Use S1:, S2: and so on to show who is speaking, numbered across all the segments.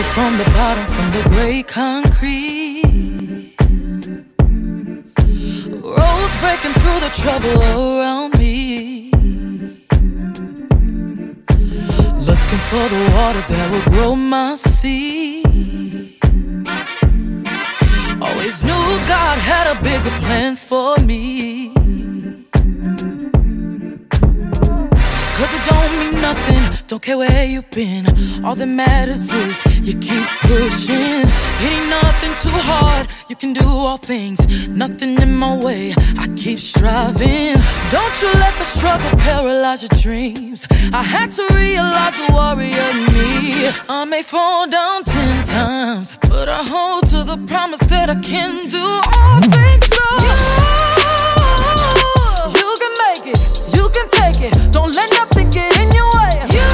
S1: Made from the bottom, from the gray concrete. Roads breaking through the trouble around me. Looking for the water that will grow my seed. Always knew God had a bigger plan for me. Cause it don't mean nothing, don't care where you've been. All that matters is you keep pushing. It ain't nothing too hard, you can do all things. Nothing in my way, I keep striving. Don't you let the struggle paralyze your dreams. I had to realize the warrior in me. I may fall down 10 times, but I hold to the promise that I can do all things through you. You can make it, you can take it. Don't let nothing get in your way. You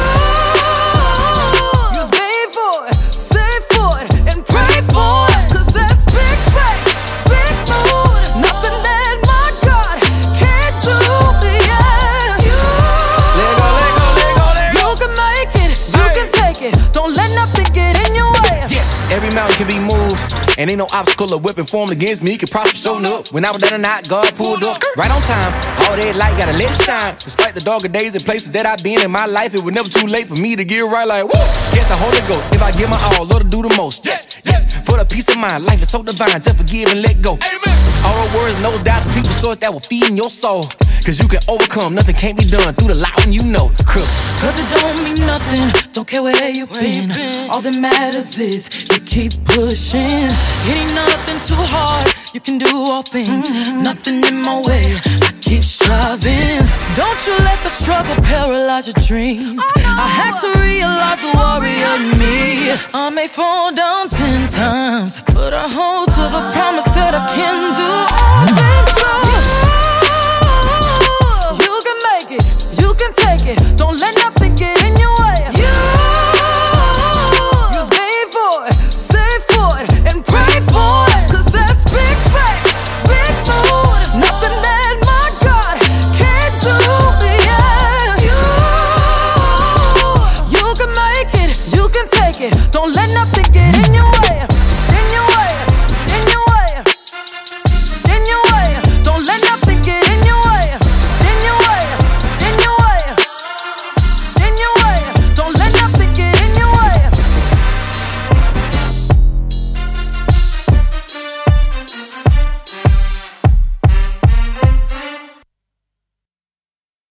S1: was made for it, save for it, and pray for it. Cause that's big faith, big mood. Nothing that my God can't do, yeah. You, let go, let go, let go, let go. You can make it, you can take it. Don't let nothing get in your way.
S2: Yes, every mountain can be moved. And ain't no obstacle or weapon formed against me could prosper showing up. When I was down or not, God pulled up right on time. All that light, gotta let it shine. Despite the darker days and places that I've been in my life, it was never too late for me to get right like, woo! Get the Holy Ghost, if I give my all, Lord to do the most. Yes, yes, for the peace of mind, life is so divine, just forgive and let go. Amen. All the words, no doubts, and people source that will feed in your soul. Cause you can overcome, nothing can't be done through the light when you know.
S1: Cause it don't mean nothing, don't care where you've been. All that matters is you keep pushing. It ain't nothing too hard, you can do all things. Nothing in my way, I keep striving. Don't you let the struggle paralyze your dreams. I had to realize the warrior in me. I may fall down 10 times, but I hold to the promise that I can do all things through